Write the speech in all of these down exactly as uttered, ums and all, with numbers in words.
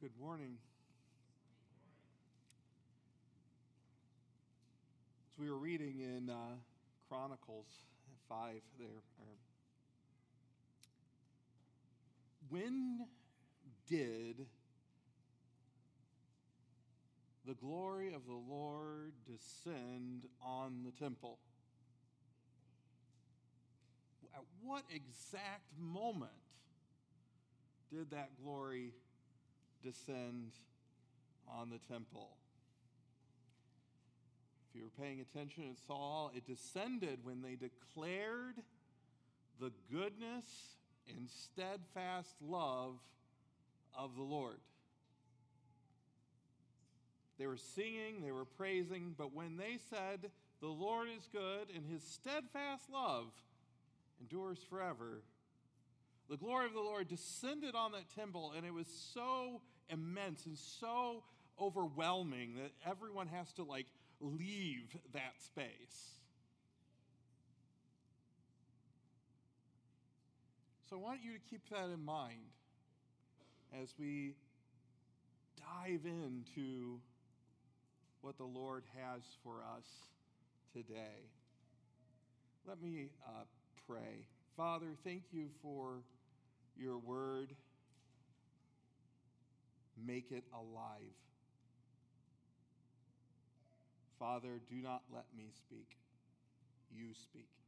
Good morning. As we were reading in uh, Chronicles five there, or, when did the glory of the Lord descend on the temple? At what exact moment did that glory descend on the temple? If you were paying attention and saw, it descended when they declared the goodness and steadfast love of the Lord. They were singing, they were praising, but when they said, "The Lord is good and his steadfast love endures forever," the glory of the Lord descended on that temple, and it was so immense and so overwhelming that everyone has to like leave that space. So I want you to keep that in mind as we dive into what the Lord has for us today. Let me uh, pray. Father, thank you for your word. Make it alive. Father, do not let me speak. You speak.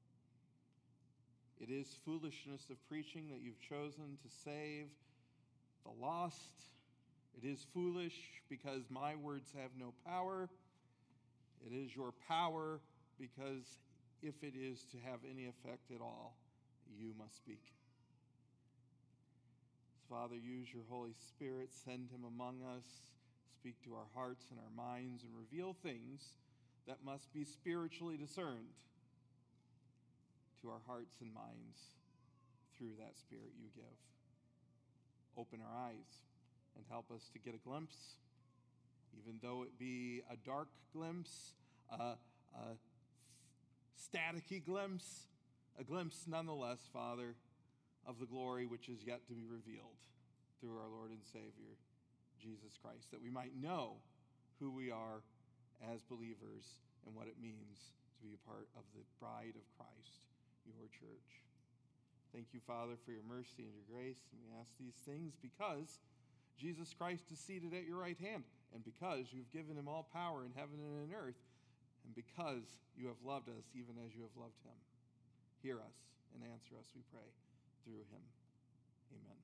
It is foolishness of preaching that you've chosen to save the lost. It is foolish because my words have no power. It is your power because if it is to have any effect at all, you must speak. Father, use your Holy Spirit, send him among us, speak to our hearts and our minds, and reveal things that must be spiritually discerned to our hearts and minds through that Spirit you give. Open our eyes and help us to get a glimpse, even though it be a dark glimpse, a, a staticky glimpse, a glimpse nonetheless, Father, of the glory which is yet to be revealed through our Lord and Savior, Jesus Christ, that we might know who we are as believers and what it means to be a part of the bride of Christ, your church. Thank you, Father, for your mercy and your grace, and we ask these things because Jesus Christ is seated at your right hand, and because you've given him all power in heaven and in earth, and because you have loved us even as you have loved him. Hear us and answer us, we pray, through him. Amen.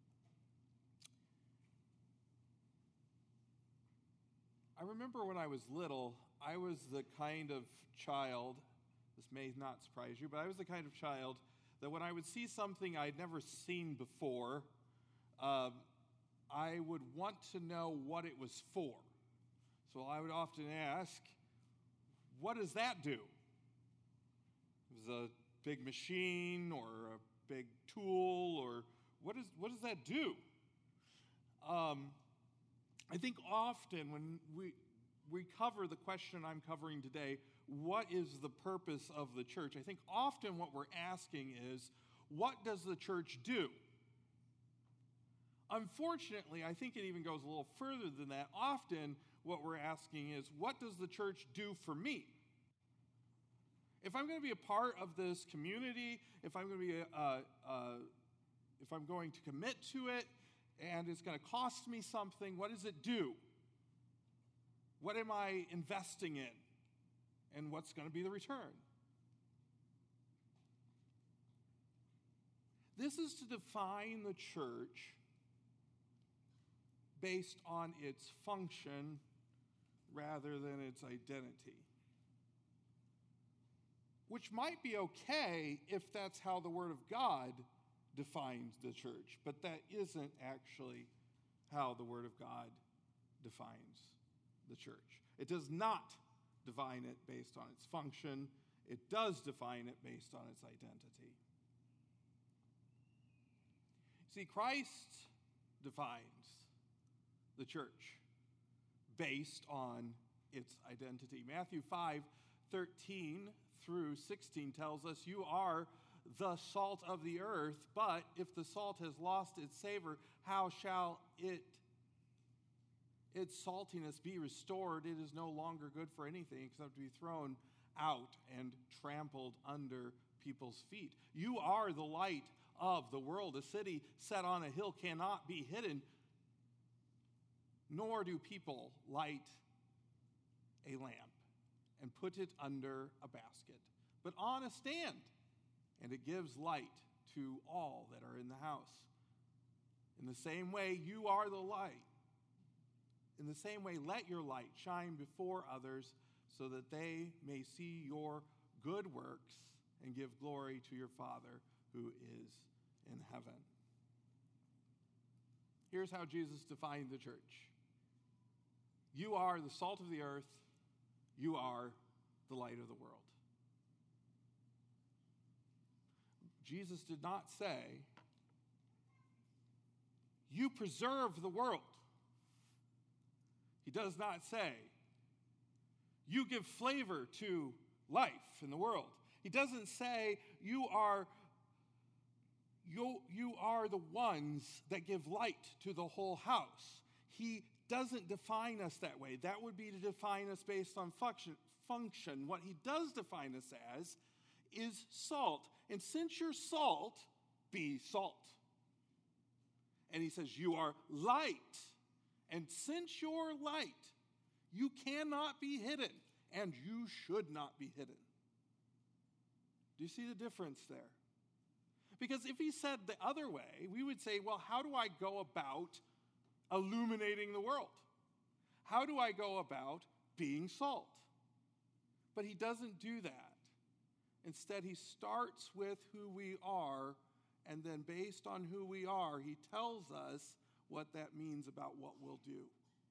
I remember when I was little, I was the kind of child, this may not surprise you, but I was the kind of child that when I would see something I'd never seen before, um, I would want to know what it was for. So I would often ask, what does that do? It was a big machine or a big tool, or what, is, what does that do? Um, I think often when we, we cover the question I'm covering today, what is the purpose of the church? I think often what we're asking is, what does the church do? Unfortunately, I think it even goes a little further than that. Often what we're asking is, what does the church do for me? If I'm going to be a part of this community, if I'm going to be, a, uh, uh, if I'm going to commit to it, and it's going to cost me something, what does it do? What am I investing in? And what's going to be the return? This is to define the church based on its function rather than its identity. Which might be okay if that's how the Word of God defines the church, but that isn't actually how the Word of God defines the church. It does not define it based on its function. It does define it based on its identity. See, Christ defines the church based on its identity. Matthew five thirteen through sixteen tells us, you are the salt of the earth, but if the salt has lost its savor, how shall it its saltiness be restored, it is no longer good for anything except to be thrown out and trampled under people's feet. You are the light of the world. A city set on a hill cannot be hidden, nor do people light a lamp and put it under a basket, but on a stand, and it gives light to all that are in the house. In the same way, you are the light. In the same way, let your light shine before others so that they may see your good works and give glory to your Father who is in heaven. Here's how Jesus defined the church. You are the salt of the earth. You are the light of the world. Jesus did not say, you preserve the world. He does not say, you give flavor to life in the world. He doesn't say, you are, you, you are the ones that give light to the whole house. He doesn't define us that way. That would be to define us based on function. function. What he does define us as is salt. And since you're salt, be salt. And he says, you are light. And since you're light, you cannot be hidden, and you should not be hidden. Do you see the difference there? Because if he said the other way, we would say, well, how do I go about illuminating the world? How do I go about being salt? But he doesn't do that. Instead, he starts with who we are, and then based on who we are, he tells us what that means about what we'll do.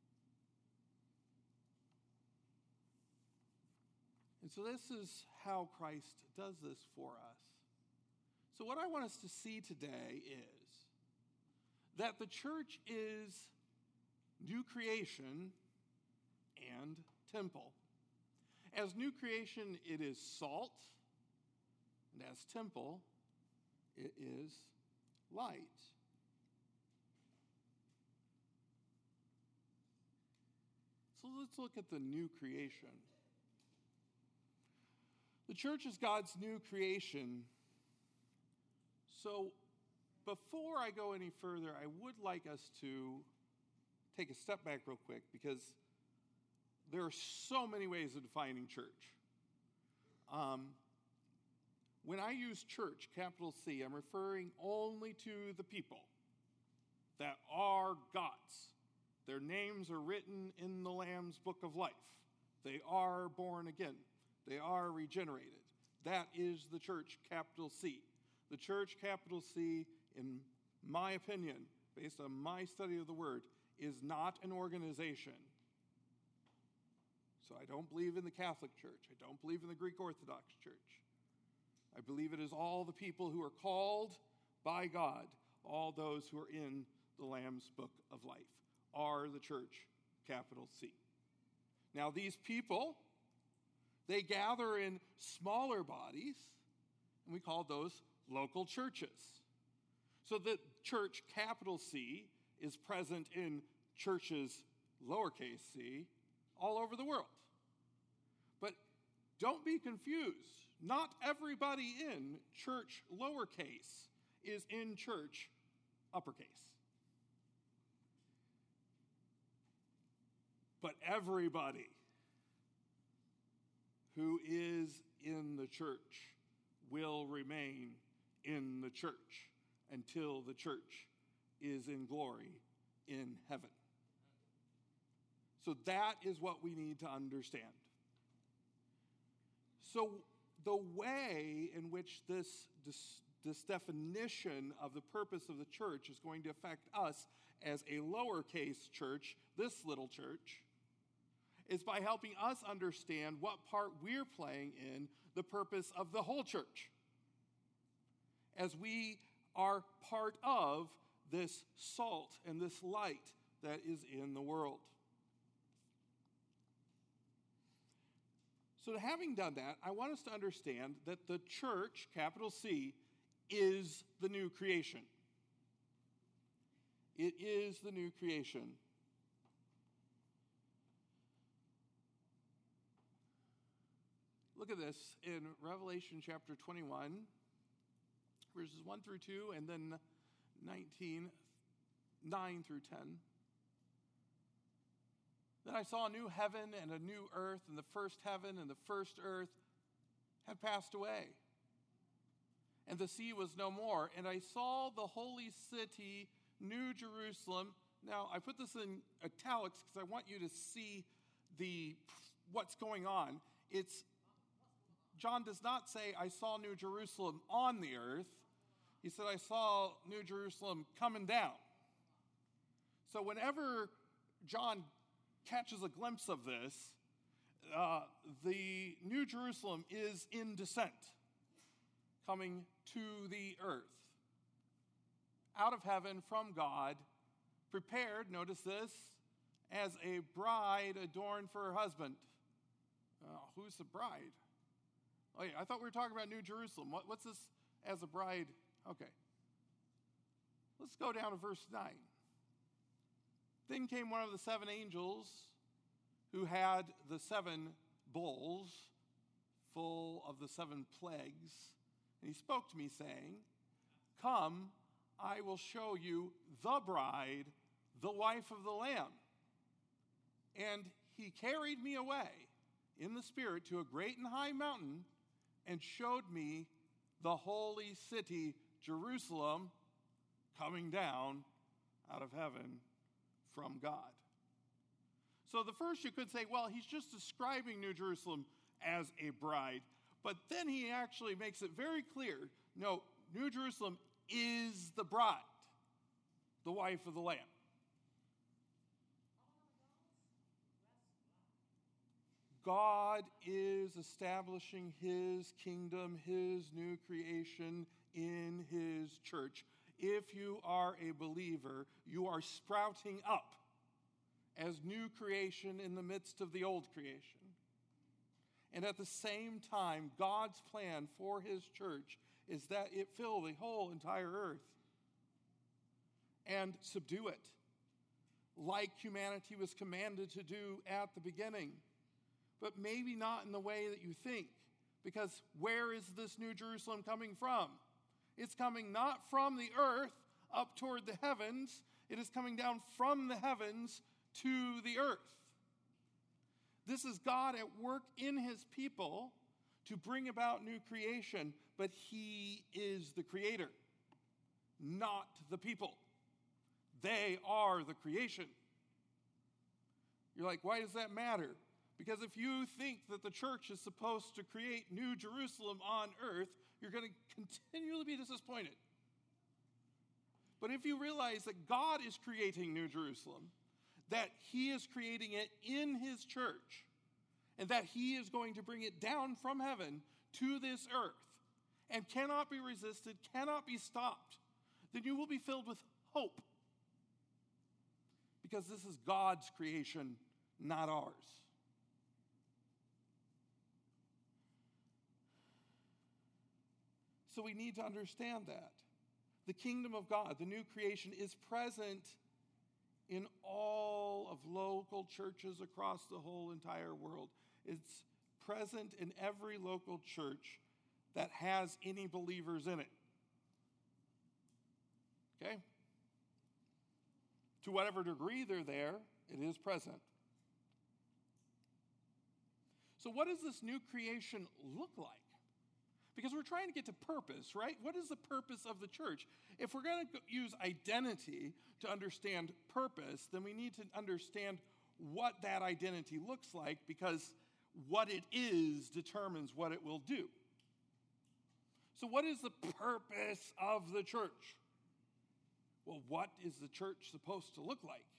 And so this is how Christ does this for us. So what I want us to see today is that the church is new creation and temple. As new creation, it is salt, and as temple, it is light. So let's look at the new creation. The church is God's new creation. So before I go any further, I would like us to take a step back real quick, because there are so many ways of defining church. Um, when I use church, capital C, I'm referring only to the people that are God's. Their names are written in the Lamb's book of life. They are born again. They are regenerated. That is the church, capital C. The church, capital C, in my opinion, based on my study of the word, is not an organization. So I don't believe in the Catholic Church. I don't believe in the Greek Orthodox Church. I believe it is all the people who are called by God, all those who are in the Lamb's book of life, are the church, capital C. Now, these people, they gather in smaller bodies, and we call those local churches. So the church, capital C, is present in churches, lowercase c, all over the world. But don't be confused. Not everybody in church, lowercase, is in church, uppercase. But everybody who is in the church will remain in the church until the church is in glory in heaven. So that is what we need to understand. So the way in which this, this, this definition of the purpose of the church is going to affect us as a lowercase church, this little church, is by helping us understand what part we're playing in the purpose of the whole church, as we are part of this salt and this light that is in the world. So having done that, I want us to understand that the church, capital C, is the new creation. It is the new creation. Look at this in Revelation chapter twenty-one, verses one through two, and then nineteen, nine through ten. Then I saw a new heaven and a new earth, and the first heaven and the first earth had passed away, and the sea was no more. And I saw the holy city, New Jerusalem. Now, I put this in italics because I want you to see the what's going on. It's John does not say, I saw New Jerusalem on the earth. He said, I saw New Jerusalem coming down. So whenever John catches a glimpse of this, uh, the New Jerusalem is in descent, coming to the earth, out of heaven from God, prepared, notice this, as a bride adorned for her husband. Uh, who's the bride? Oh yeah, I thought we were talking about New Jerusalem. What, what's this as a bride? Okay. Let's go down to verse nine. Then came one of the seven angels who had the seven bowls full of the seven plagues. And he spoke to me, saying, Come, I will show you the bride, the wife of the Lamb. And he carried me away in the Spirit to a great and high mountain, and showed me the holy city, Jerusalem, coming down out of heaven from God. So the first you could say, well, he's just describing New Jerusalem as a bride. But then he actually makes it very clear, no, New Jerusalem is the bride, the wife of the Lamb. God is establishing his kingdom, his new creation in his church. If you are a believer, you are sprouting up as new creation in the midst of the old creation. And at the same time, God's plan for his church is that it fill the whole entire earth and subdue it, like humanity was commanded to do at the beginning. But maybe not in the way that you think, because where is this New Jerusalem coming from? It's coming not from the earth up toward the heavens. It is coming down from the heavens to the earth. This is God at work in his people to bring about new creation, but he is the creator, not the people. They are the creation. You're like, why does that matter? Because if you think that the church is supposed to create New Jerusalem on earth, you're going to continually be disappointed. But if you realize that God is creating New Jerusalem, that he is creating it in his church, and that he is going to bring it down from heaven to this earth, and cannot be resisted, cannot be stopped, then you will be filled with hope. Because this is God's creation, not ours. So we need to understand that. The kingdom of God, the new creation, is present in all of local churches across the whole entire world. It's present in every local church that has any believers in it. Okay? To whatever degree they're there, it is present. So what does this new creation look like? Because we're trying to get to purpose, right? What is the purpose of the church? If we're going to use identity to understand purpose, then we need to understand what that identity looks like, because what it is determines what it will do. So what is the purpose of the church? Well, what is the church supposed to look like?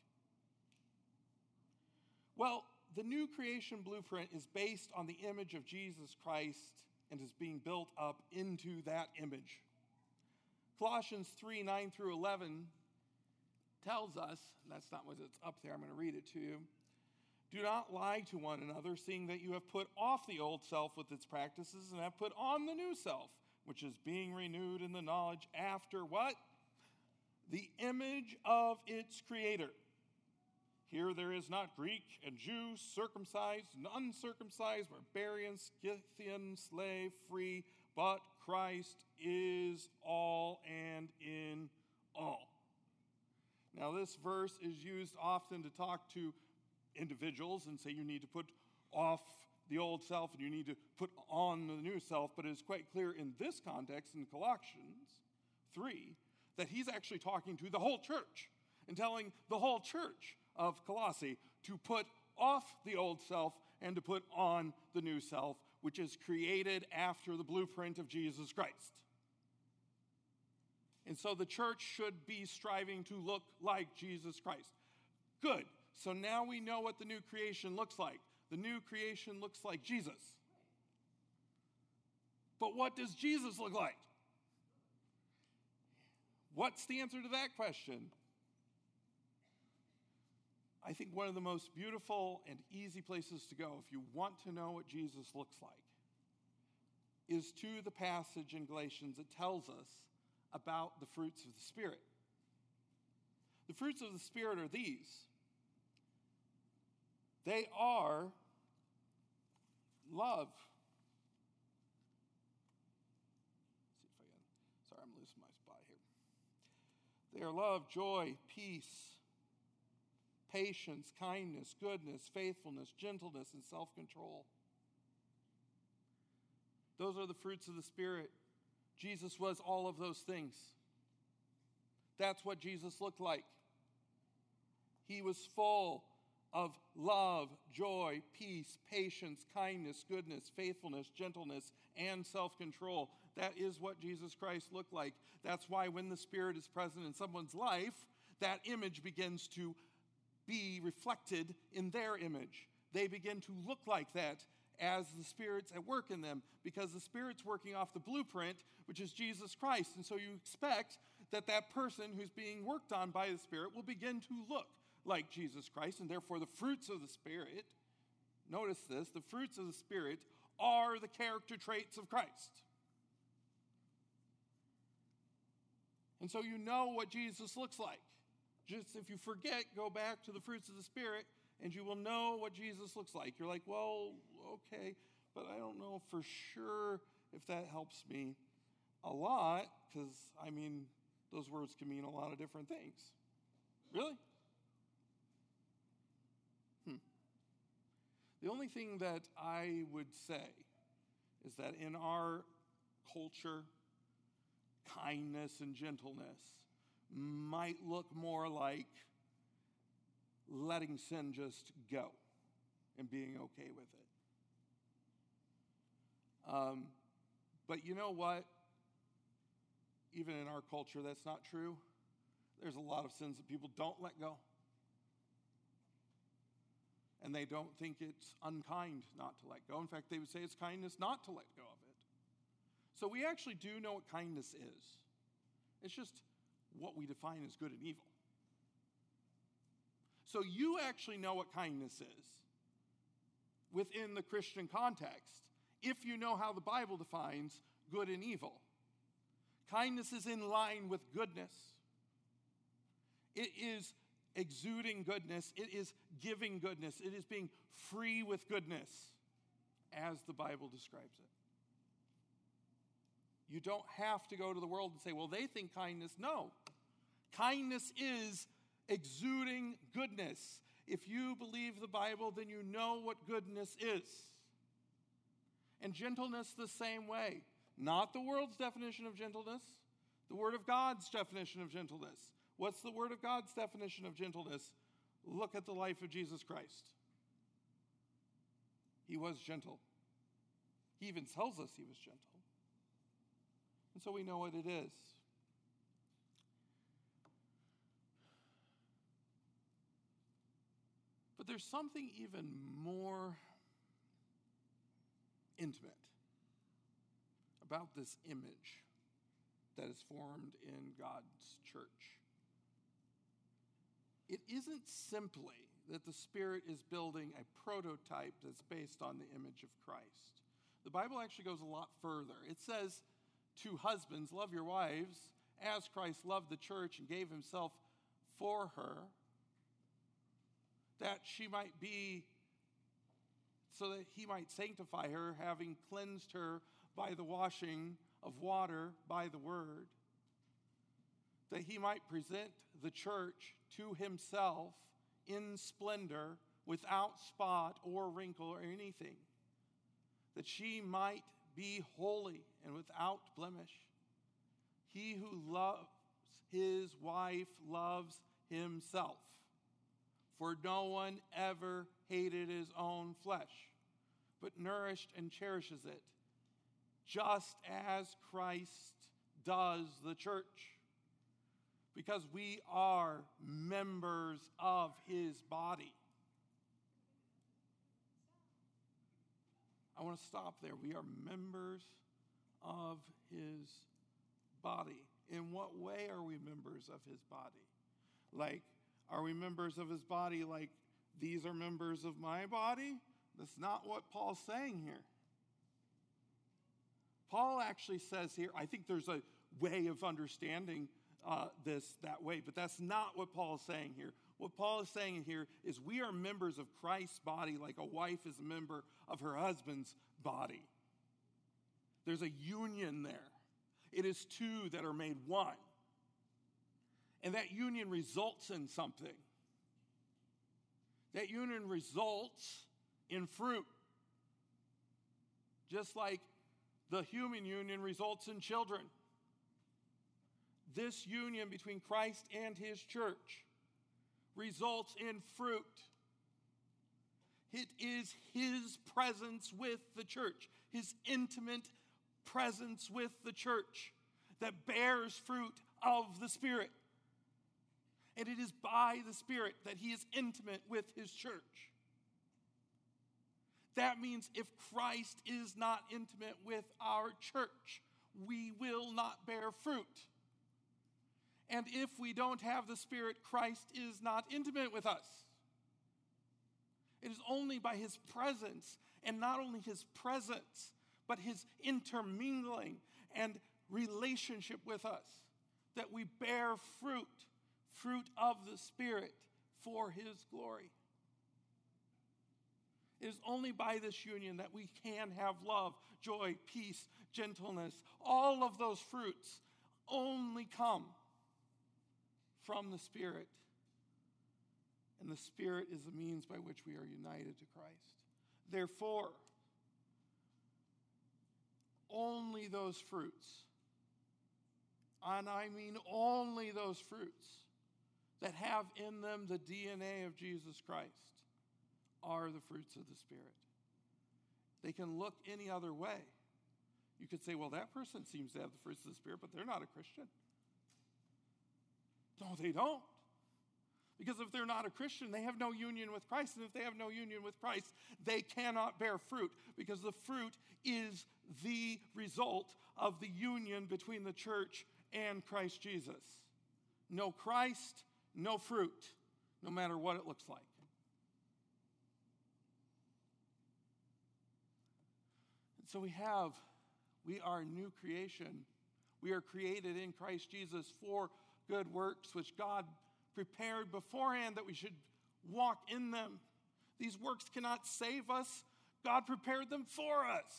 Well, the new creation blueprint is based on the image of Jesus Christ and is being built up into that image. Colossians three, nine through eleven tells us, that's not what it's up there, I'm going to read it to you. Do not lie to one another, seeing that you have put off the old self with its practices and have put on the new self, which is being renewed in the knowledge after what? The image of its creator. Here there is not Greek and Jew, circumcised and uncircumcised, barbarian, Scythian, slave, free, but Christ is all and in all. Now, this verse is used often to talk to individuals and say you need to put off the old self and you need to put on the new self, but it is quite clear in this context, in Colossians three, that he's actually talking to the whole church and telling the whole church of Colossae to put off the old self and to put on the new self, which is created after the blueprint of Jesus Christ. And so the church should be striving to look like Jesus Christ. Good. So now we know what the new creation looks like. The new creation looks like Jesus. But what does Jesus look like? What's the answer to that question? I think one of the most beautiful and easy places to go if you want to know what Jesus looks like is to the passage in Galatians that tells us about the fruits of the Spirit. The fruits of the Spirit are these. They are love. Let's see if I can. Sorry, I'm losing my spot here. They are love, joy, peace, patience, kindness, goodness, faithfulness, gentleness, and self-control. Those are the fruits of the Spirit. Jesus was all of those things. That's what Jesus looked like. He was full of love, joy, peace, patience, kindness, goodness, faithfulness, gentleness, and self-control. That is what Jesus Christ looked like. That's why when the Spirit is present in someone's life, that image begins to be reflected in their image. They begin to look like that as the Spirit's at work in them, because the Spirit's working off the blueprint, which is Jesus Christ. And so you expect that that person who's being worked on by the Spirit will begin to look like Jesus Christ, and therefore the fruits of the Spirit, notice this, the fruits of the Spirit are the character traits of Christ. And so you know what Jesus looks like. Just if you forget, go back to the fruits of the Spirit, and you will know what Jesus looks like. You're like, well, okay, but I don't know for sure if that helps me a lot, because, I mean, those words can mean a lot of different things. Really? Hmm. The only thing that I would say is that in our culture, kindness and gentleness might look more like letting sin just go and being okay with it. Um, but you know what? Even in our culture, that's not true. There's a lot of sins that people don't let go. And they don't think it's unkind not to let go. In fact, they would say it's kindness not to let go of it. So we actually do know what kindness is. It's just what we define as good and evil. So you actually know what kindness is within the Christian context if you know how the Bible defines good and evil. Kindness is in line with goodness. It is exuding goodness. It is giving goodness. It is being free with goodness, as the Bible describes it. You don't have to go to the world and say, well, they think kindness. No. Kindness is exuding goodness. If you believe the Bible, then you know what goodness is. And gentleness the same way. Not the world's definition of gentleness, the Word of God's definition of gentleness. What's the Word of God's definition of gentleness? Look at the life of Jesus Christ. He was gentle. He even tells us he was gentle. And so we know what it is. But there's something even more intimate about this image that is formed in God's church. It isn't simply that the Spirit is building a prototype that's based on the image of Christ. The Bible actually goes a lot further. It says to husbands, love your wives as Christ loved the church and gave himself for her. that she might be, so that he might sanctify her, having cleansed her by the washing of water by the word, that he might present the church to himself in splendor, without spot or wrinkle or anything, that she might be holy and without blemish. He who loves his wife loves himself, for no one ever hated his own flesh, but nourished and cherishes it, just as Christ does the church, because we are members of his body. I want to stop there. We are members of his body. In what way are we members of his body? Like, are we members of his body like these are members of my body? That's not what Paul's saying here. Paul actually says here, I think there's a way of understanding uh, this that way, but that's not what Paul is saying here. What Paul is saying here is we are members of Christ's body like a wife is a member of her husband's body. There's a union there. It is two that are made one. And that union results in something. That union results in fruit. Just like the human union results in children. This union between Christ and his church results in fruit. It is his presence with the church, his intimate presence with the church that bears fruit of the Spirit. And it is by the Spirit that he is intimate with his church. That means if Christ is not intimate with our church, we will not bear fruit. And if we don't have the Spirit, Christ is not intimate with us. It is only by his presence, and not only his presence, but his intermingling and relationship with us, that we bear fruit, fruit of the Spirit for his glory. It is only by this union that we can have love, joy, peace, gentleness. All of those fruits only come from the Spirit. And the Spirit is the means by which we are united to Christ. Therefore, only those fruits, and I mean only those fruits, that have in them the D N A of Jesus Christ are the fruits of the Spirit. They can look any other way. You could say, well, that person seems to have the fruits of the Spirit, but they're not a Christian. No, they don't. Because if they're not a Christian, they have no union with Christ. And if they have no union with Christ, they cannot bear fruit, because the fruit is the result of the union between the church and Christ Jesus. No Christ, no fruit, no matter what it looks like. And so we have, we are a new creation. We are created in Christ Jesus for good works, which God prepared beforehand that we should walk in them. These works cannot save us. God prepared them for us.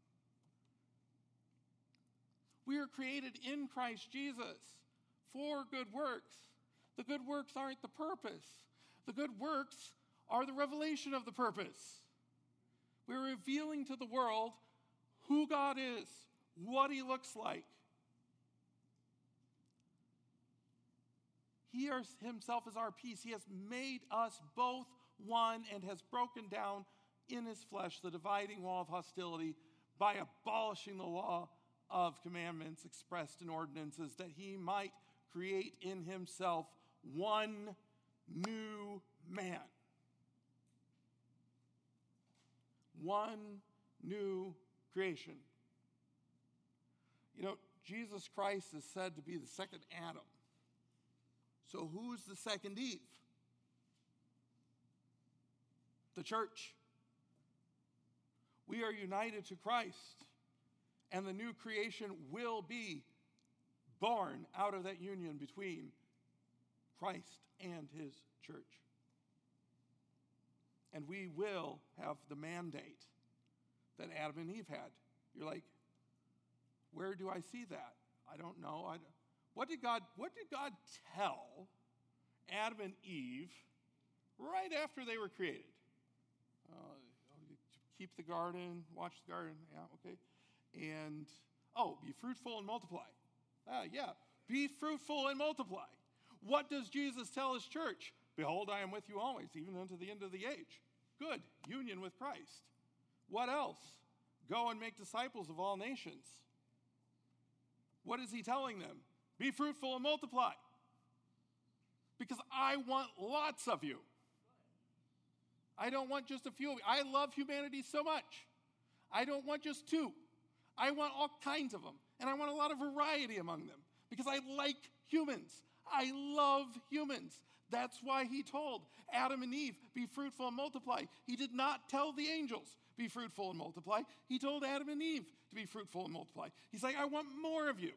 We are created in Christ Jesus for good works. The good works aren't the purpose. The good works are the revelation of the purpose. We're revealing to the world who God is, what he looks like. He himself is our peace. He has made us both one and has broken down in his flesh the dividing wall of hostility by abolishing the law of commandments expressed in ordinances, that he might create in himself one new man. One new creation. You know, Jesus Christ is said to be the second Adam. So who's the second Eve? The church. We are united to Christ, and the new creation will be born out of that union between Christ and his church. And we will have the mandate that Adam and Eve had. You're like, where do I see that? I don't know. I don't, what did God, what did God tell Adam and Eve right after they were created? Uh, keep the garden, watch the garden, yeah, okay. And, oh, be fruitful and multiply. Ah, yeah, be fruitful and multiply. What does Jesus tell his church? Behold, I am with you always, even unto the end of the age. Good, union with Christ. What else? Go and make disciples of all nations. What is he telling them? Be fruitful and multiply. Because I want lots of you. I don't want just a few of you. I love humanity so much. I don't want just two. I want all kinds of them. And I want a lot of variety among them. Because I like humans. I love humans. That's why he told Adam and Eve, be fruitful and multiply. He did not tell the angels, be fruitful and multiply. He told Adam and Eve to be fruitful and multiply. He's like, I want more of you.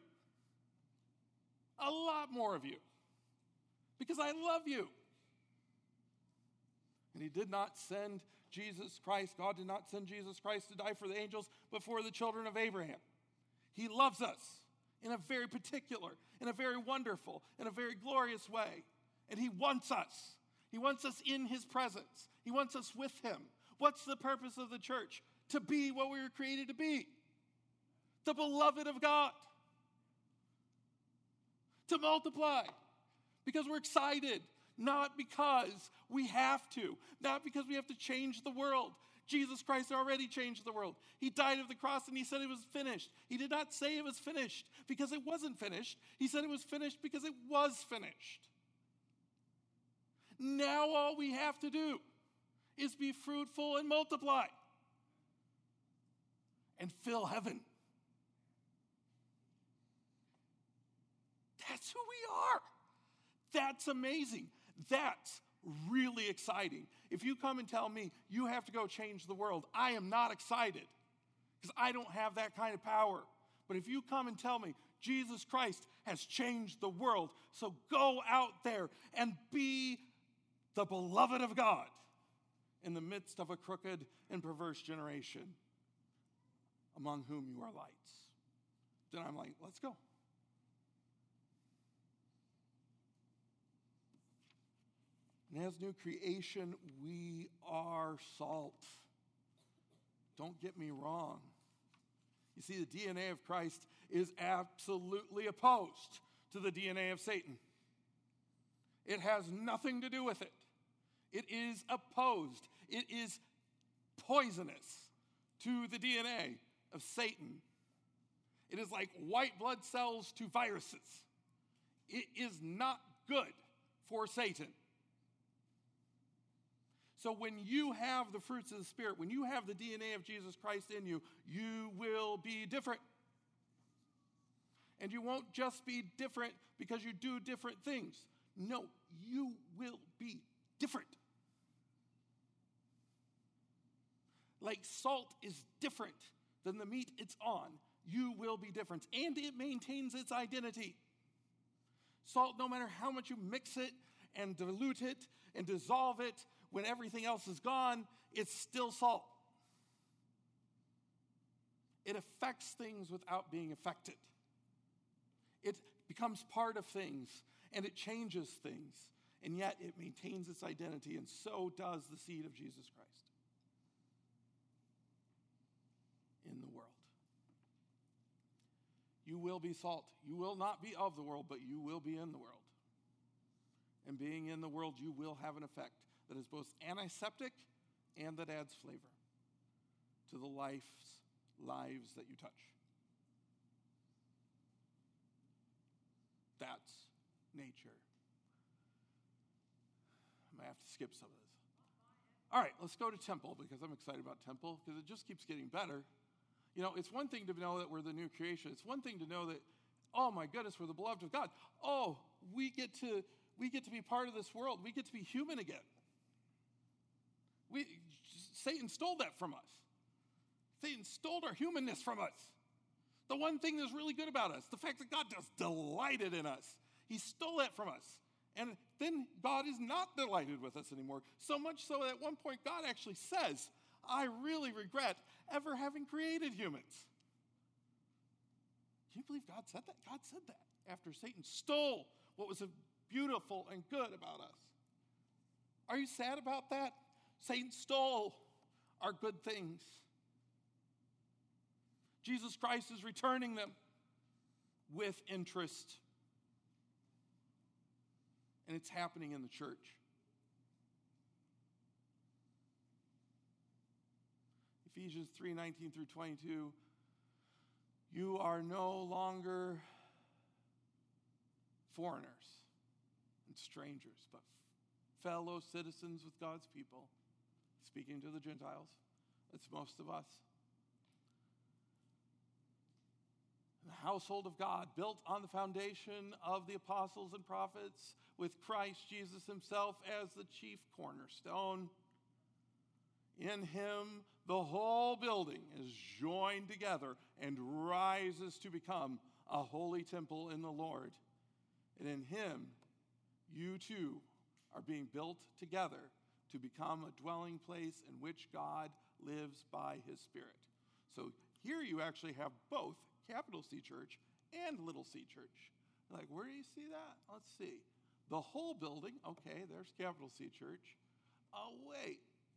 A lot more of you. Because I love you. And he did not send Jesus Christ. God did not send Jesus Christ to die for the angels, but for the children of Abraham. He loves us in a very particular, in a very wonderful, in a very glorious way. And he wants us. He wants us in his presence. He wants us with him. What's the purpose of the church? To be what we were created to be. The beloved of God. To multiply. Because we're excited. Not because we have to. Not because we have to change the world. Jesus Christ already changed the world. He died on the cross and he said it was finished. He did not say it was finished because it wasn't finished. He said it was finished because it was finished. Now all we have to do is be fruitful and multiply and fill heaven. That's who we are. That's amazing. That's really exciting. If you come and tell me you have to go change the world, I am not excited because I don't have that kind of power. But if you come and tell me Jesus Christ has changed the world, so go out there and be the beloved of God in the midst of a crooked and perverse generation among whom you are lights, then I'm like, let's go. And as new creation, we are salt. Don't get me wrong. You see, the D N A of Christ is absolutely opposed to the D N A of Satan. It has nothing to do with it. It is opposed. It is poisonous to the D N A of Satan. It is like white blood cells to viruses. It is not good for Satan. So when you have the fruits of the Spirit, when you have the D N A of Jesus Christ in you, you will be different. And you won't just be different because you do different things. No, you will be different. Like salt is different than the meat it's on. You will be different. And it maintains its identity. Salt, no matter how much you mix it and dilute it and dissolve it, when everything else is gone, it's still salt. It affects things without being affected. It becomes part of things, and it changes things, and yet it maintains its identity, and so does the seed of Jesus Christ in the world. You will be salt. You will not be of the world, but you will be in the world. And being in the world, you will have an effect that is both antiseptic and that adds flavor to the lives, lives that you touch. That's nature. I might have to skip some of this. All right, let's go to temple because I'm excited about temple because it just keeps getting better. You know, it's one thing to know that we're the new creation. It's one thing to know that, oh my goodness, we're the beloved of God. Oh, we get to we get to be part of this world. We get to be human again. We, Satan stole that from us. Satan stole our humanness from us. The one thing that's really good about us, the fact that God just delighted in us. He stole that from us. And then God is not delighted with us anymore. So much so that at one point God actually says, I really regret ever having created humans. Can you believe God said that? God said that after Satan stole what was beautiful and good about us. Are you sad about that? Satan stole our good things. Jesus Christ is returning them with interest. And it's happening in the church. Ephesians three nineteen through twenty-two. You are no longer foreigners and strangers, but fellow citizens with God's people. Speaking to the Gentiles, it's most of us. The household of God, built on the foundation of the apostles and prophets, with Christ Jesus himself as the chief cornerstone. In him, the whole building is joined together and rises to become a holy temple in the Lord. And in him, you too are being built together to become a dwelling place in which God lives by his Spirit. So here you actually have both capital C church and little c church. You're like, where do you see that? Let's see. The whole building, okay, there's capital C church. Oh, wait.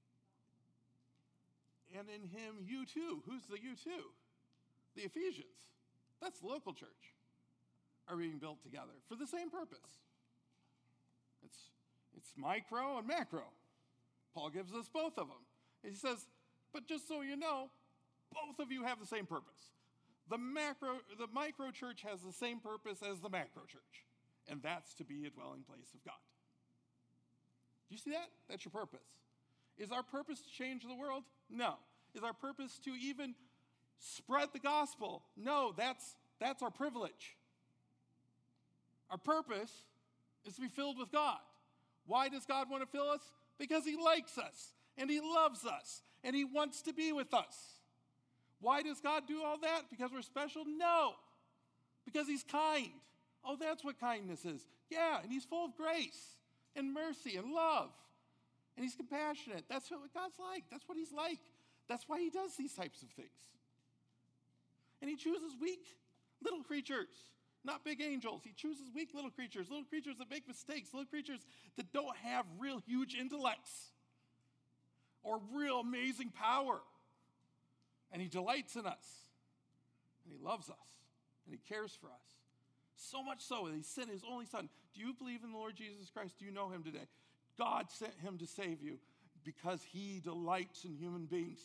And in him, you too. Who's the you too? The Ephesians. That's the local church. Are being built together for the same purpose. It's, it's micro and macro. Paul gives us both of them. And he says, but just so you know, both of you have the same purpose. The macro, the micro church has the same purpose as the macro church, and that's to be a dwelling place of God. Do you see that? That's your purpose. Is our purpose to change the world? No. Is our purpose to even spread the gospel? No, that's, that's our privilege. Our purpose is to be filled with God. Why does God want to fill us? Because he likes us, and he loves us, and he wants to be with us. Why does God do all that? Because we're special? No. Because he's kind. Oh, that's what kindness is. Yeah, and he's full of grace and mercy and love. And he's compassionate. That's what God's like. That's what he's like. That's why he does these types of things. And he chooses weak little creatures, not big angels. He chooses weak little creatures, little creatures that make mistakes, little creatures that don't have real huge intellects or real amazing power. And he delights in us. And he loves us. And he cares for us. So much so that he sent his only son. Do you believe in the Lord Jesus Christ? Do you know him today? God sent him to save you because he delights in human beings.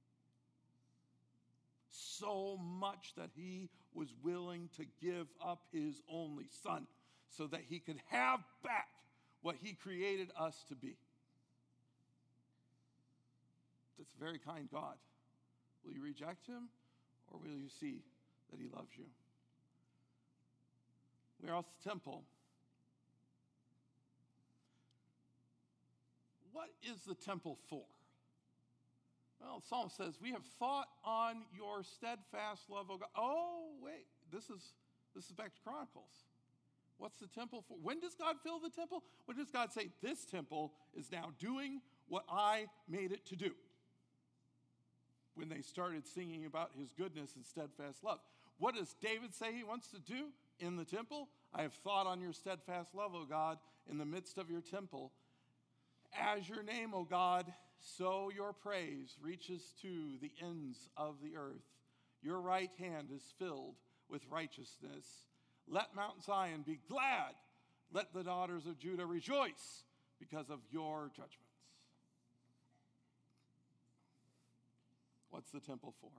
So much that he was willing to give up his only son so that he could have back what he created us to be. That's a very kind God. Will you reject him, or will you see that he loves you? We are the temple. What is the temple for? Well, the psalm says, we have thought on your steadfast love, O God. Oh, wait, this is this is back to Chronicles. What's the temple for? When does God fill the temple? When does God say, this temple is now doing what I made it to do? When they started singing about his goodness and steadfast love. What does David say he wants to do in the temple? I have thought on your steadfast love, O God, in the midst of your temple. As your name, O God, so your praise reaches to the ends of the earth. Your right hand is filled with righteousness. Let Mount Zion be glad. Let the daughters of Judah rejoice because of your judgments. What's the temple for?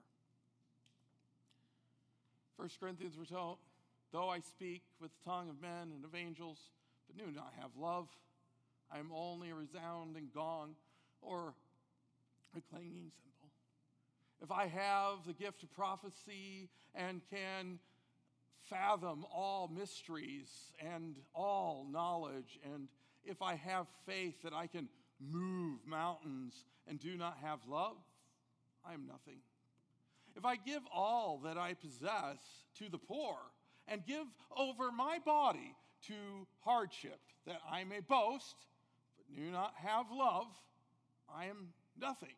First Corinthians, we're told, though I speak with the tongue of men and of angels, but do not have love, I am only a resounding gong or a clanging cymbal. If I have the gift of prophecy and can fathom all mysteries and all knowledge, and if I have faith that I can move mountains and do not have love, I am nothing. If I give all that I possess to the poor and give over my body to hardship, that I may boast, but do not have love, I am nothing.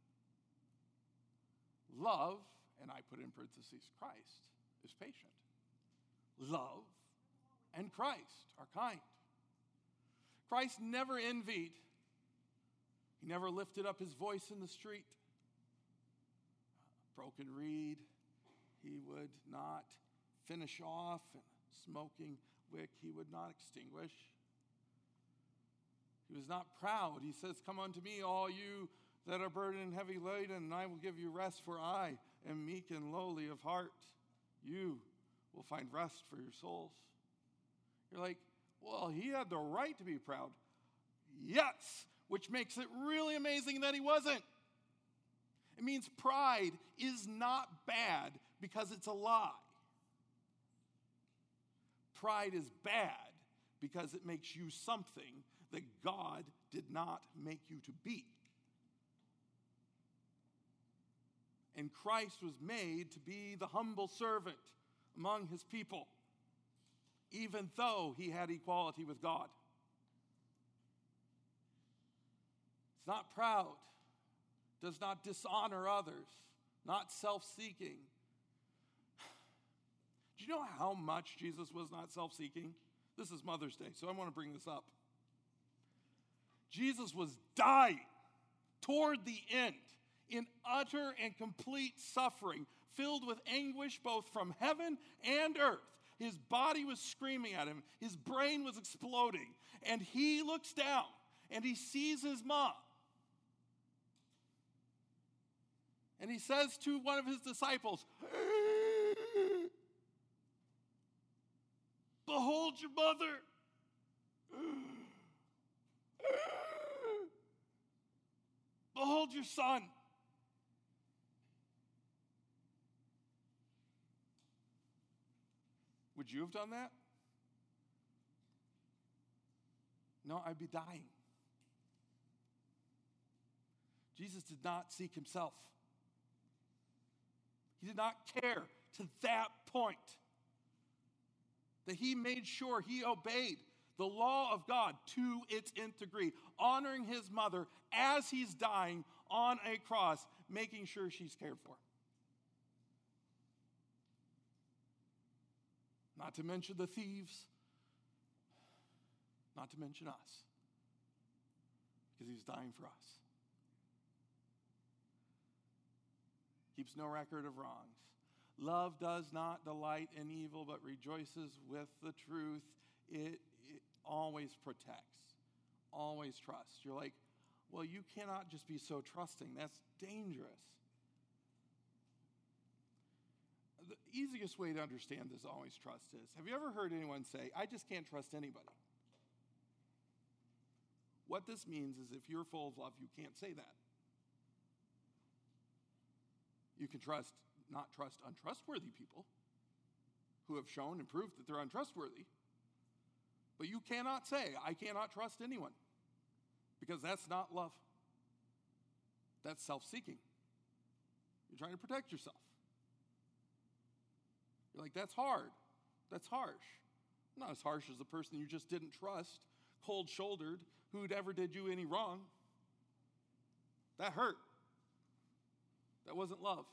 Love, and I put in parentheses Christ, is patient. Love and Christ are kind. Christ never envied. He never lifted up his voice in the street. Broken reed, he would not finish off, and smoking wick he would not extinguish. He was not proud. He says, "Come unto me, all you that are burdened and heavy laden, and I will give you rest, for I am meek and lowly of heart. You will find rest for your souls." You're like, well, he had the right to be proud. Yes, which makes it really amazing that he wasn't. It means pride is not bad because it's a lie. Pride is bad because it makes you something that God did not make you to be. And Christ was made to be the humble servant among his people, even though he had equality with God. It's not proud, does not dishonor others, not self-seeking. Do you know how much Jesus was not self-seeking? This is Mother's Day, so I want to bring this up. Jesus was dying toward the end in utter and complete suffering, filled with anguish both from heaven and earth. His body was screaming at him. His brain was exploding. And he looks down and he sees his mom. And he says to one of his disciples, "Behold your mother." "Behold your son." Would you have done that? No, I'd be dying. Jesus did not seek himself. He did not care to that point that he made sure he obeyed the law of God to its nth degree, honoring his mother as he's dying on a cross, making sure she's cared for. Not to mention the thieves, not to mention us, because he was dying for us. Keeps no record of wrongs. Love does not delight in evil, but rejoices with the truth. It, it always protects, always trusts. You're like, well, you cannot just be so trusting. That's dangerous. The easiest way to understand this always trust is, have you ever heard anyone say, "I just can't trust anybody"? What this means is if you're full of love, you can't say that. You can trust, not trust untrustworthy people who have shown and proved that they're untrustworthy. But you cannot say, "I cannot trust anyone," because that's not love. That's self-seeking. You're trying to protect yourself. You're like, that's hard. That's harsh. Not as harsh as the person you just didn't trust, cold-shouldered, who'd ever did you any wrong. That hurt. That wasn't love.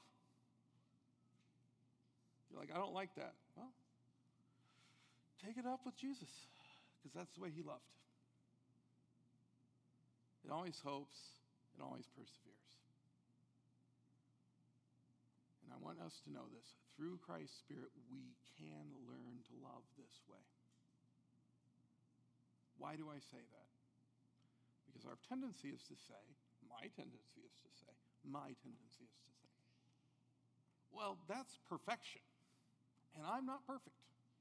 You're like, I don't like that. Well, take it up with Jesus, because that's the way he loved. It always hopes. It always perseveres. And I want us to know this. Through Christ's Spirit, we can learn to love this way. Why do I say that? Because our tendency is to say, my tendency is to say, my tendency is to say, well, that's perfection, and I'm not perfect.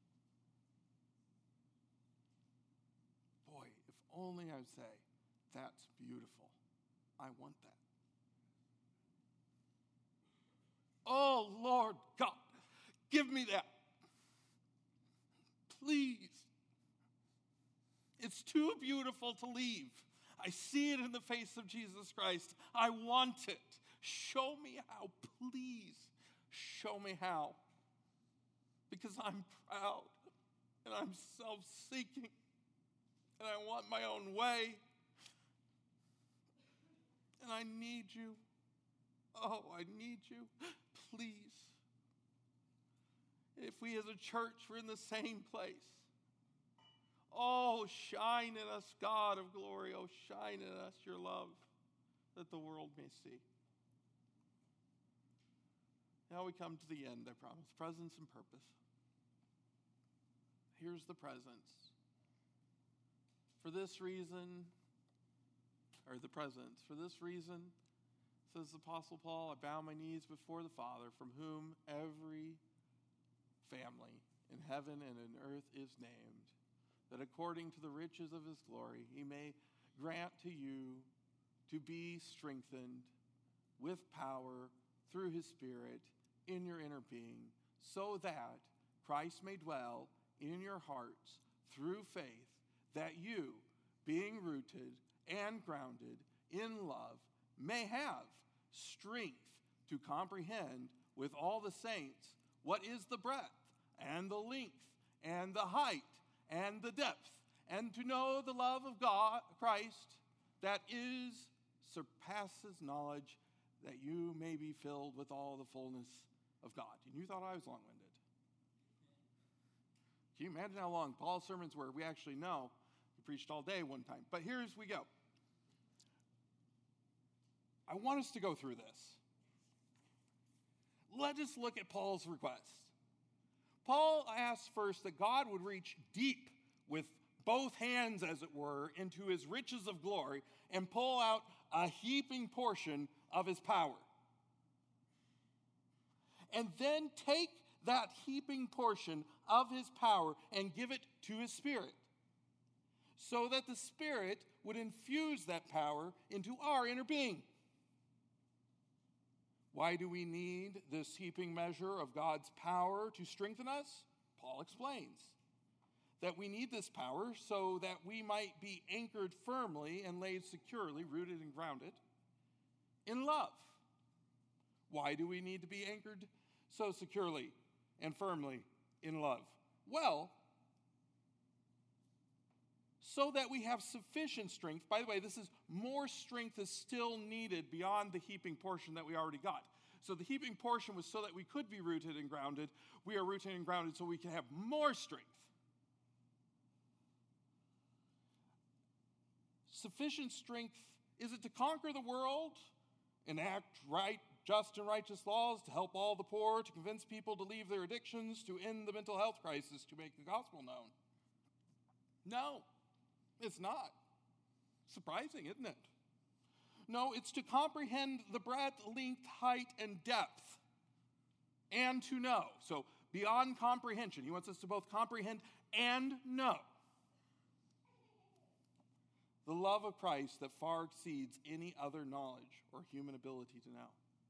Boy, if only I would say, that's beautiful. I want that. Oh, Lord God, give me that. Please. It's too beautiful to leave. I see it in the face of Jesus Christ. I want it. Show me how, please. Show me how. Because I'm proud. and I'm self-seeking, and I want my own way, and I need you. Oh, I need you. Please. If we as a church were in the same place, oh, shine in us, God of glory. Oh, shine in us your love that the world may see. Now we come to the end, I promise. Presence and purpose. Here's the presence. For this reason, or the presence, for this reason, says the Apostle Paul, I bow my knees before the Father, from whom every family in heaven and in earth is named, that according to the riches of his glory, he may grant to you to be strengthened with power through his Spirit in your inner being, so that Christ may dwell in your hearts through faith, that you, being rooted and grounded in love, may have strength to comprehend with all the saints what is the breadth and the length and the height and the depth, and to know the love of God, Christ, that is surpasses knowledge, that you may be filled with all the fullness of God. And you thought I was long-winded. Can you imagine how long Paul's sermons were? We actually know. He preached all day one time. But here's we go. I want us to go through this. Let us look at Paul's request. Paul asks first that God would reach deep with both hands, as it were, into his riches of glory and pull out a heaping portion of his power. And then take that heaping portion of his power and give it to his Spirit, so that the Spirit would infuse that power into our inner being. Why do we need this heaping measure of God's power to strengthen us? Paul explains that we need this power so that we might be anchored firmly and laid securely, rooted and grounded in love. Why do we need to be anchored so securely and firmly in love? Well, so that we have sufficient strength. By the way, this is more strength is still needed beyond the heaping portion that we already got. So the heaping portion was so that we could be rooted and grounded. We are rooted and grounded so we can have more strength. Sufficient strength, is it to conquer the world, enact right, just and righteous laws, to help all the poor, to convince people to leave their addictions, to end the mental health crisis, to make the gospel known? No. It's not. Surprising, isn't it? No, it's to comprehend the breadth, length, height, and depth, and to know. So beyond comprehension, he wants us to both comprehend and know the love of Christ that far exceeds any other knowledge or human ability to know.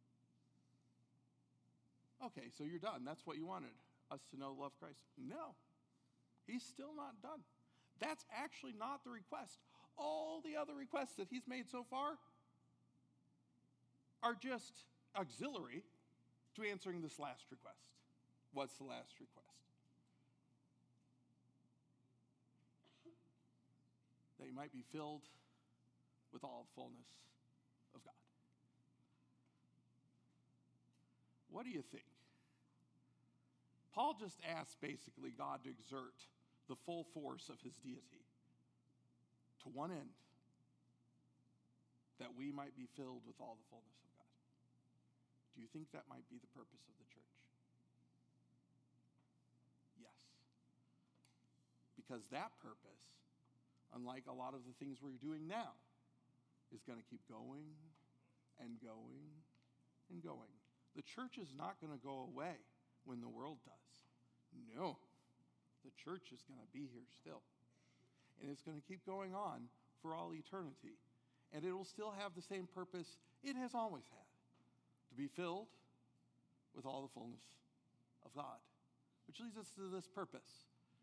Okay, so you're done. That's what you wanted, us to know the love of Christ. No, he's still not done. That's actually not the request. All the other requests that he's made so far are just auxiliary to answering this last request. What's the last request? That you might be filled with all the fullness of God. What do you think? Paul just asked basically God to exert the full force of his deity to one end, that we might be filled with all the fullness of God. Do you think that might be the purpose of the church? Yes. Because that purpose, unlike a lot of the things we're doing now, is going to keep going and going and going. The church is not going to go away when the world does. No. The church is going to be here still. And it's going to keep going on for all eternity. And it will still have the same purpose it has always had, to be filled with all the fullness of God. Which leads us to this purpose.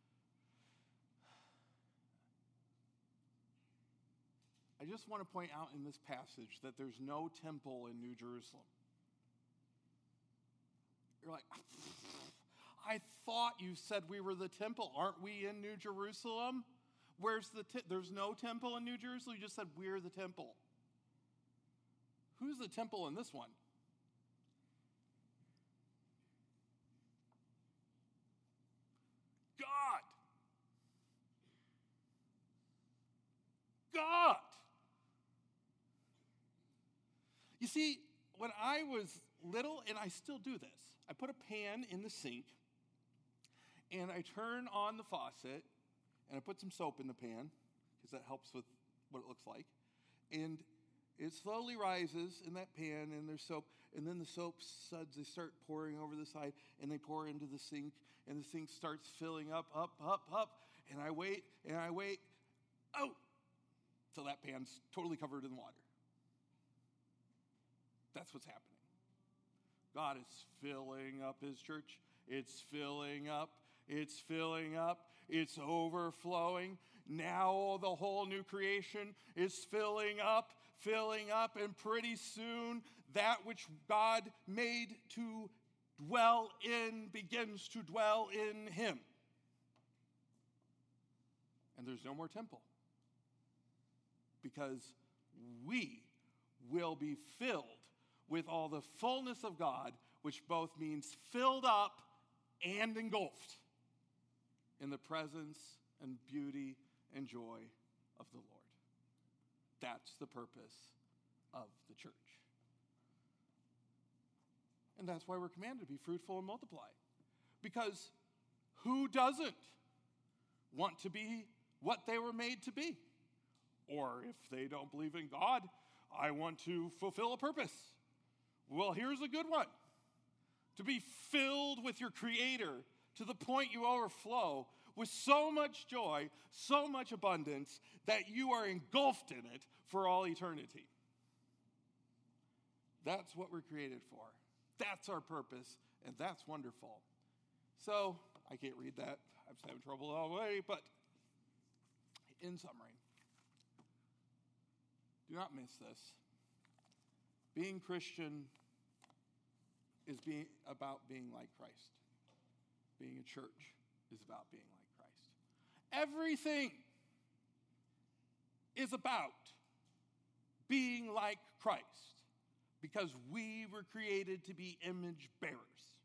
I just want to point out in this passage that there's no temple in New Jerusalem. You're like, I thought you said we were the temple. Aren't we in New Jerusalem? Where's the te- There's no temple in New Jerusalem. You just said we're the temple. Who's the temple in this one? God. God. You see, when I was little, and I still do this, I put a pan in the sink, and I turn on the faucet, and I put some soap in the pan, because that helps with what it looks like. And it slowly rises in that pan, and there's soap, and then the soap suds, they start pouring over the side, and they pour into the sink, and the sink starts filling up, up, up, up, and I wait, and I wait, oh, till that pan's totally covered in water. That's what's happening. God is filling up his church. It's filling up. It's filling up. It's overflowing. Now the whole new creation is filling up, filling up, and pretty soon that which God made to dwell in begins to dwell in him. And there's no more temple, because we will be filled with all the fullness of God, which both means filled up and engulfed in the presence and beauty and joy of the Lord. That's the purpose of the church. And that's why we're commanded to be fruitful and multiply. Because who doesn't want to be what they were made to be? Or if they don't believe in God, I want to fulfill a purpose. Well, here's a good one. To be filled with your Creator to the point you overflow with so much joy, so much abundance, that you are engulfed in it for all eternity. That's what we're created for. That's our purpose, and that's wonderful. So, I can't read that. I'm just having trouble all the way, but in summary, do not miss this. Being Christian is being about being like Christ. Being a church is about being like Christ. Everything is about being like Christ, because we were created to be image bearers.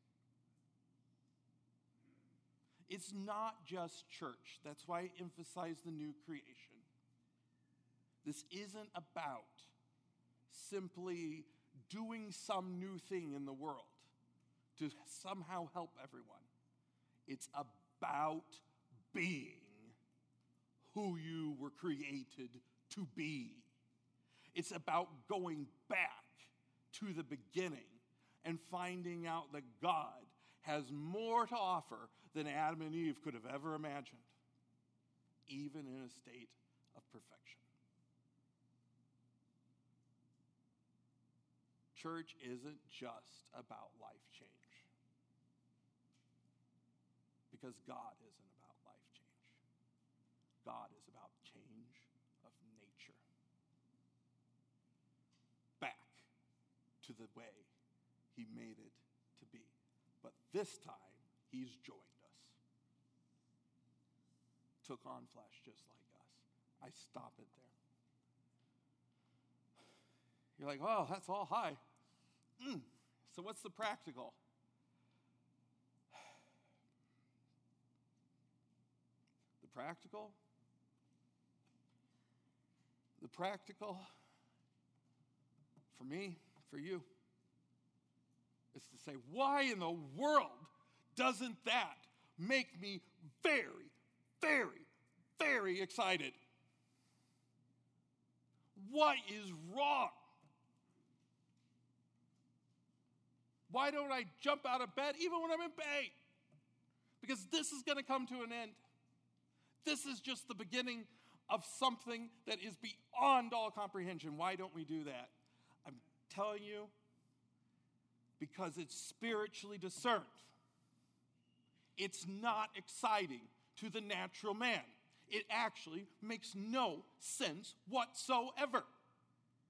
It's not just church. That's why I emphasize the new creation. This isn't about simply doing some new thing in the world to somehow help everyone. It's about being who you were created to be. It's about going back to the beginning and finding out that God has more to offer than Adam and Eve could have ever imagined, even in a state of perfection. Church isn't just about life change, because God isn't about life change. God is about change of nature. Back to the way he made it to be. But this time, he's joined us. Took on flesh just like us. I stop it there. You're like, oh, that's all high. Mm. So what's the practical? The practical? The practical, for me, for you, is to say, why in the world doesn't that make me very, very, very excited? What is wrong? Why don't I jump out of bed even when I'm in pain? Because this is going to come to an end. This is just the beginning of something that is beyond all comprehension. Why don't we do that? I'm telling you, because it's spiritually discerned. It's not exciting to the natural man. It actually makes no sense whatsoever.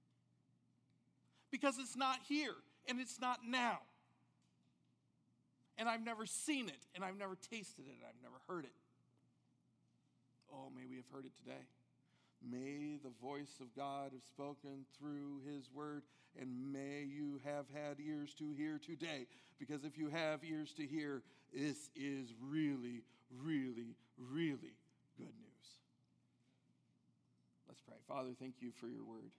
Because it's not here and it's not now. and I've never seen it, and I've never tasted it, and I've never heard it. Oh, may we have heard it today. May the voice of God have spoken through his word, and may you have had ears to hear today, because if you have ears to hear, this is really, really, really good news. Let's pray. Father, thank you for your word.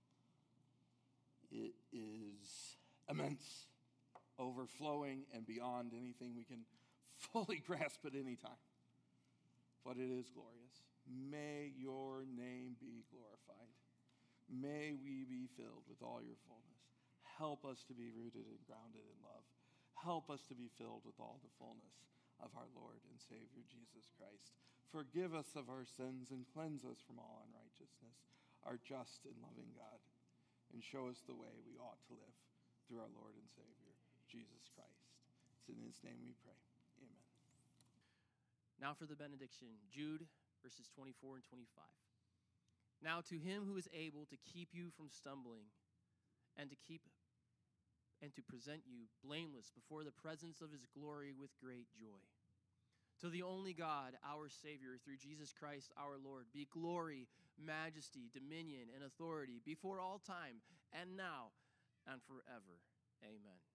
It is immense, overflowing, and beyond anything we can fully grasp at any time. But it is glorious. May your name be glorified. May we be filled with all your fullness. Help us to be rooted and grounded in love. Help us to be filled with all the fullness of our Lord and Savior Jesus Christ. Forgive us of our sins and cleanse us from all unrighteousness, our just and loving God, and show us the way we ought to live through our Lord and Savior, Jesus Christ. It's in his name we pray. Amen. Now for the benediction, Jude, verses twenty-four and twenty-five. Now to him who is able to keep you from stumbling and to keep and to present you blameless before the presence of his glory with great joy. To the only God, our Savior, through Jesus Christ our Lord, be glory, majesty, dominion, and authority before all time, and now and forever. Amen.